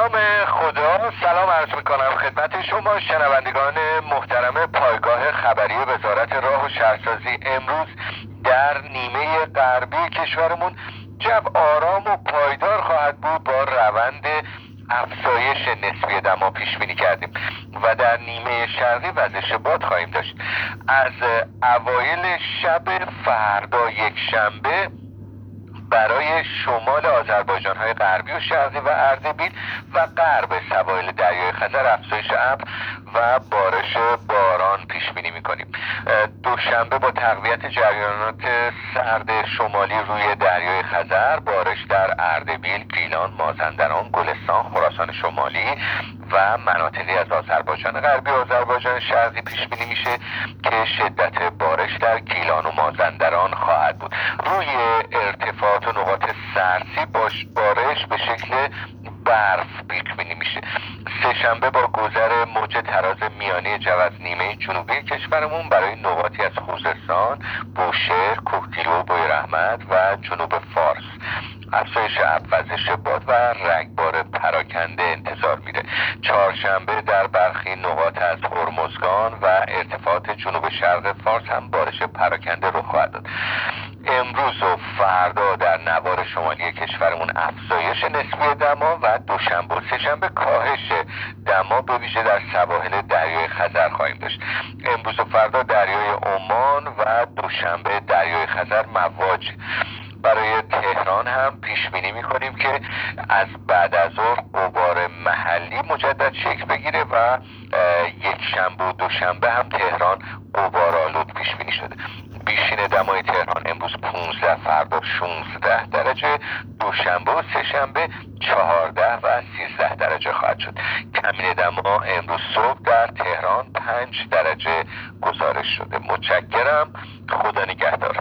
نام خدا، سلام عرض میکنم خدمت شما شنوندگان محترم پایگاه خبری وزارت راه و شهرسازی. امروز در نیمه غربی کشورمون جو آرام و پایدار خواهد بود. با روند افزایش نسبی دما پیش بینی کردیم و در نیمه شرقی وزش باد خواهیم داشت. از اوایل شب فردا یک شنبه برای شمال آذربایجان های غربی و شرقی و اردبیل و غرب سواحل دریای خزر افزایش ابر و بارش باران پیش بینی میکنیم. دوشنبه با تقویت جریانات سرد شمالی روی دریای خزر، بارش در اردبیل، گیلان، مازندران، گلستان، خراسان شمالی و مناطقی از آذربایجان غربی و آذربایجان شرقی پیش بینی میشه که شدت بارش در گیلان و مازندران خواهد بود. روی ارتفاعات و نقاط سرسی بارش به شکل برف پیش بینی میشه. سه‌شنبه با گذر موج تراز میانی جو از نیمه جنوبی کشورمون برای نقاطی از خوزستان، بوشهر، کوهگیلو، بویراحمد و جنوب فارس افزایش وزش باد و رگبار پراکنده انتظار میره. چهارشنبه در برخی نقاط از هرمزگان و ارتفاعات جنوب شرق فارس هم بارش پراکنده رخ خواهد داد. امروز و فردا در نوار شمالی کشورمون افزایش نسبی دما و دوشنبه و سه‌شنبه کاهش دما به ویژه در سواحل دریای خزر خواهیم داشت. امروز و فردا دریای عمان و دوشنبه دریای خزر مواج. برای تهران هم پیش بینی می‌کنیم که از بعد از ظهر غبار محلی مجدد شکل بگیره و یک شنبه و دوشنبه هم تهران غبارآلود پیش بینی شده. بیشین دمای تهران امروز 15، فردا 16 درجه، دوشنبه و سه‌شنبه 14 و 13 درجه خواهد شد. کمین دما امروز صبح در تهران 5 درجه گزارش شده. متشکرم. خدا نگهدار.